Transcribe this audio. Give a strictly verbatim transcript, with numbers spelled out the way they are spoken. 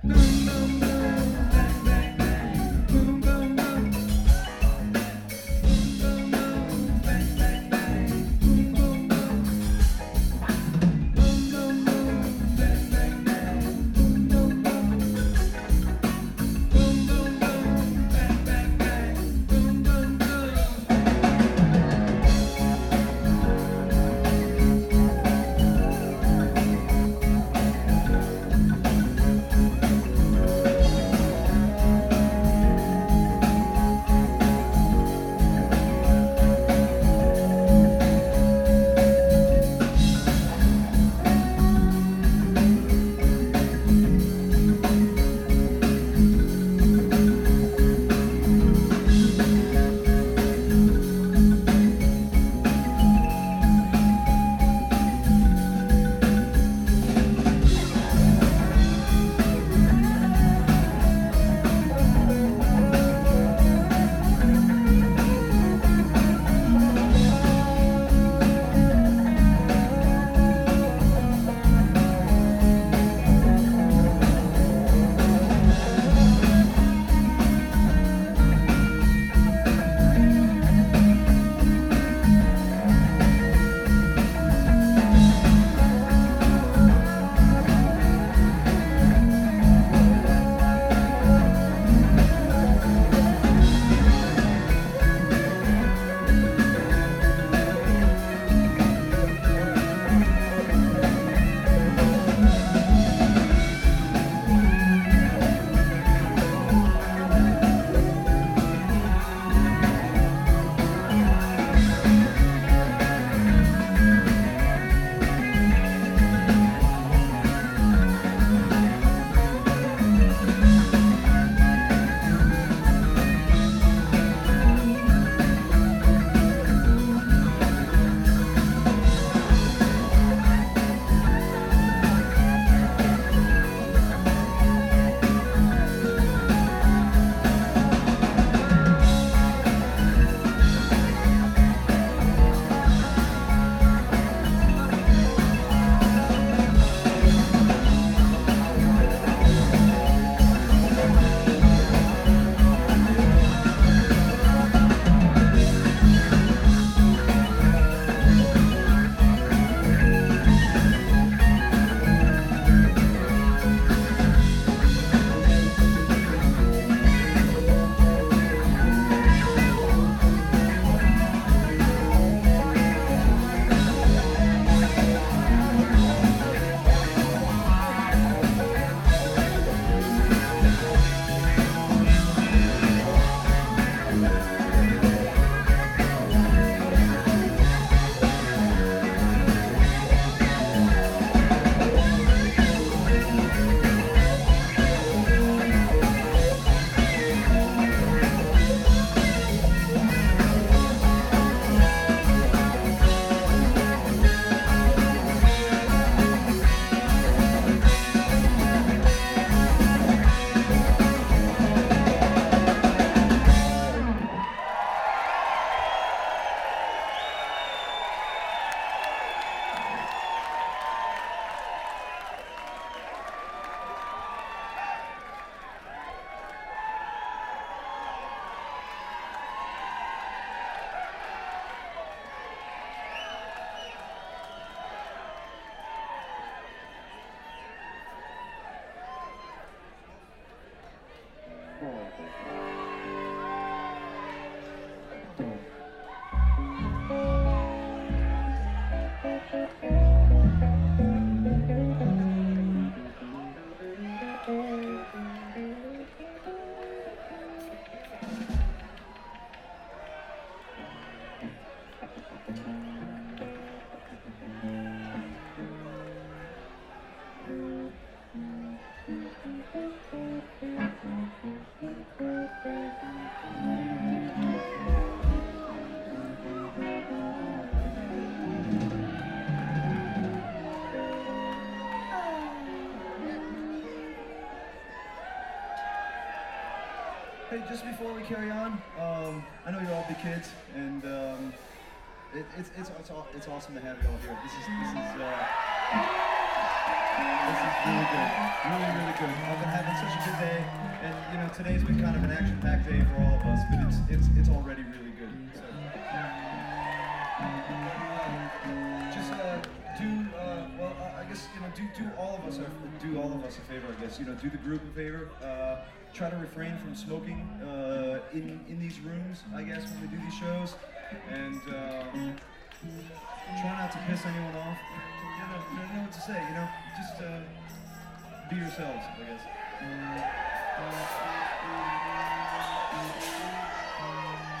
Hey, just before we carry on, um, I know you're all big kids, and um, it, it's it's it's, aw- it's awesome to have you all here. This is this is. Uh, This is really good. Really, really good. I've been having such a good day, and you know, today's been kind of an action-packed day for all of us, but it's it's it's already really good. So, just uh, do uh, well. I guess you know, do do all of us a, do all of us a favor. I guess you know, do the group a favor. Uh, try to refrain from smoking uh, in in these rooms. I guess when we do these shows, and um, try not to piss anyone off. You know, you don't know what to say. You know, just uh, be yourselves. I guess.